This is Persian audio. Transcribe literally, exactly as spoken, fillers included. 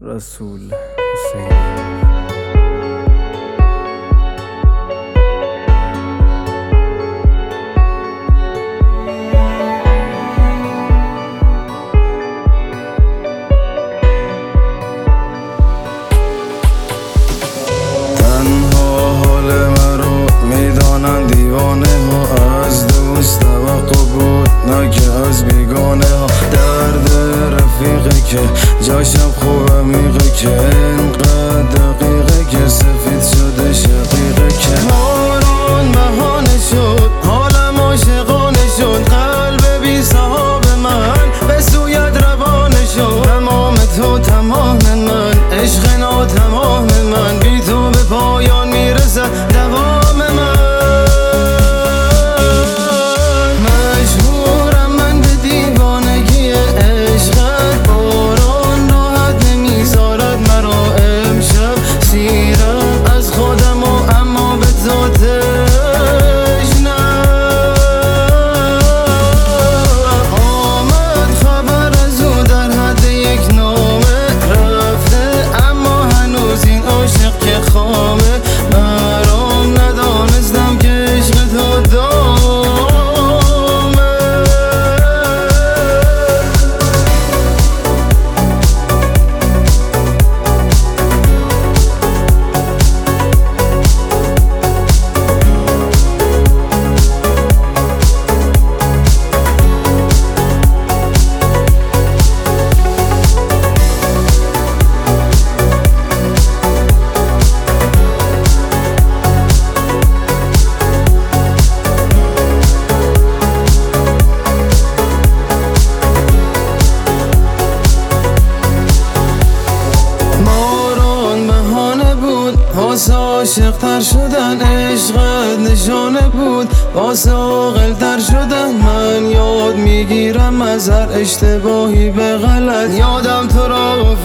رسول حسین. دیوانه ها از دوست توقع بود نه که از بیگانه ها. درد رفیقه که جاشم خوب عمیقه که اینقدر دقیقه که سفید شده شقیقه که باران بهانه شد حالم عاشقانه شد. قلب بی صحاب من به سویت روانه شد. تمام تو تمام من عشق ناتمام من بی تو به پایان میرسه دوام من. واسه عاشق تر شدن عشقت نشانه بود. واسه عاقل تر شدن من یاد میگیرم از هر اشتباهی به غلط. یادم تو را